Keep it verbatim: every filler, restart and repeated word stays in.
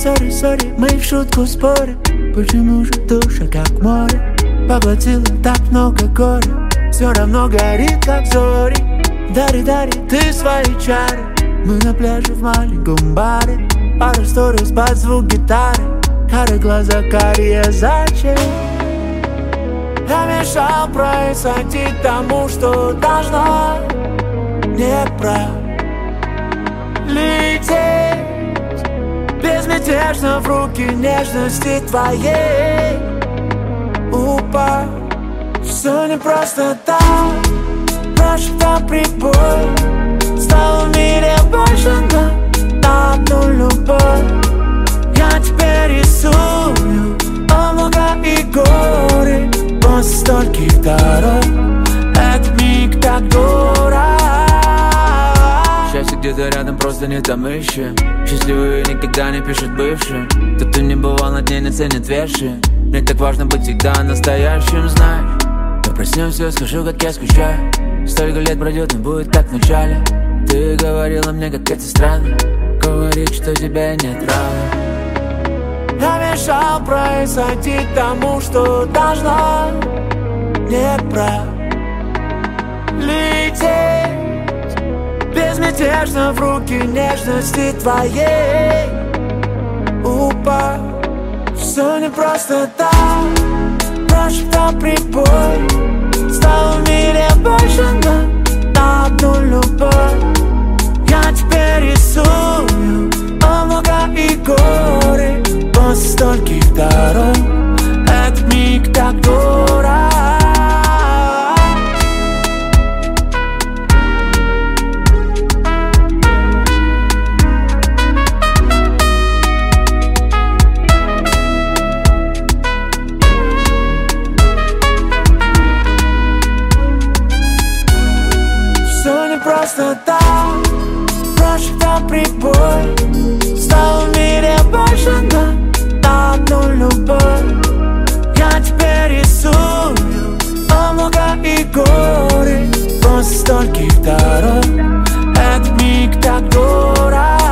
сори, сори, мы в шутку спорим. Почему же душа как море поглотила так много горя? Все равно горит, как зори. Дари, дари, ты свои чары. Мы на пляже в маленьком баре. Пара сториз под звук гитары. Карые глаза, карие зачем? Я мешал происходить тому, что должно не пролететь безмятежно в руки нежности твоей. Упал, все не просто так. Прошептал прибой. Стало в мире больше на, на одну любовь. Я теперь рисую облака и горы. После стольких дорог этот миг так дорог. Счастье где-то рядом, просто не там ищем. Счастливые никогда не пишут бывшим. Тот, кто не бывал на дне, не ценит вещи. Мне так важно быть всегда настоящим, знаешь. Мы проснемся, скажу, как я скучаю. Столько лет пройдет, не будет как в начале. Ты говорила мне, как это странно, говорить, что тебя нет равно. Я мешал происходить тому, что должно не пролететь безмятежно в руки нежности твоей. Упал, все не просто так. Прошептал прибой. Стало в мире больше на, на одну любовь. Я теперь рисую облака и горы. После стольких дорог этот миг так дорог. Все не просто так. Прошептал прибой. Стало в мире больше на, на одну любовь. Я теперь рисую облака и горы. После стольких дорог этот миг так дорог.